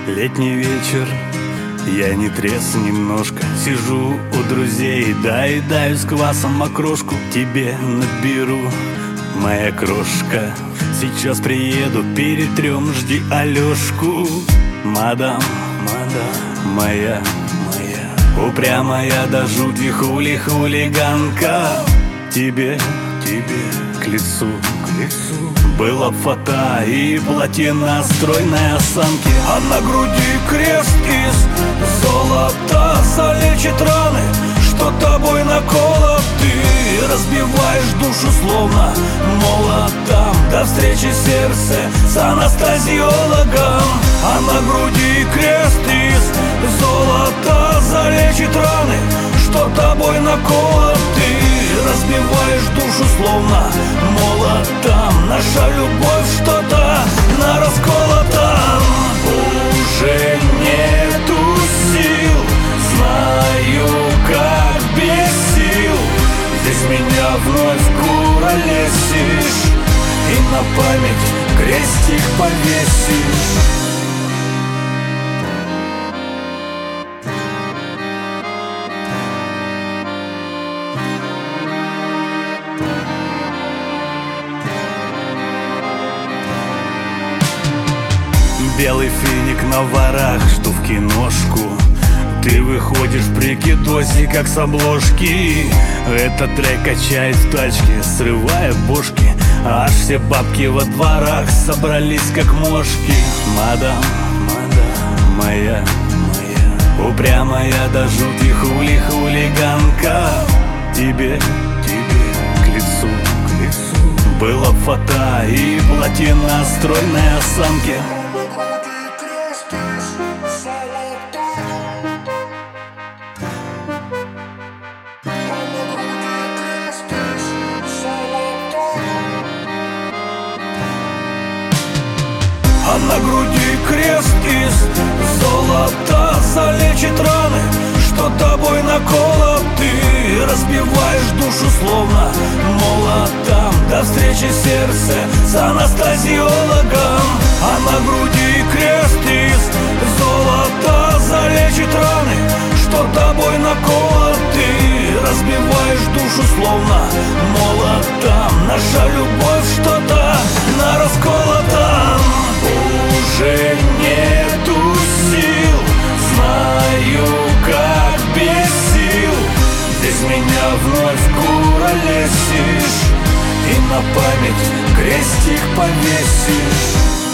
Летний вечер, я не трезв немножко. Сижу у друзей, доедаю с квасом окрошку. Тебе наберу, моя крошка. Сейчас приеду, перетрем, жди Алешку. Мадам, моя упрямая до жути хулиганка. Тебе к лицу была фата и платина стройной осанки. А на груди крест из золота залечит раны, что тобой наколот. Ты разбиваешь душу словно молотом. До встречи сердце с анестезиологом. А на груди крест из золота залечит раны, что тобой наколот. Ты разбиваешь душу словно молотом. Наша любовь что-то на расколотом. Уже нету сил, знаю, как без сил. Здесь меня вновь куролесишь и на память крестик повесишь. Белый финик на ворах, жду в киношку. Ты выходишь в прикидосе, как с обложки. Этот трек качает в тачке, срывая бошки. Аж все бабки во дворах собрались, как мошки. Мадам, моя упрямая до жути хулиганка. Тебе к лицу была фата и платина стройной осанки. А на груди крест из золота залечит раны, что тобой наколот. Ты разбиваешь душу словно молотом. До встречи сердце с анестезиологом. А на груди крест из золота залечит раны, что тобой наколот. Ты разбиваешь душу словно молотом. Наша любовь что-то на расколотом. Уже нету сил, знаю, как без сил. Здесь меня вновь куролесишь и на память крестик повесишь.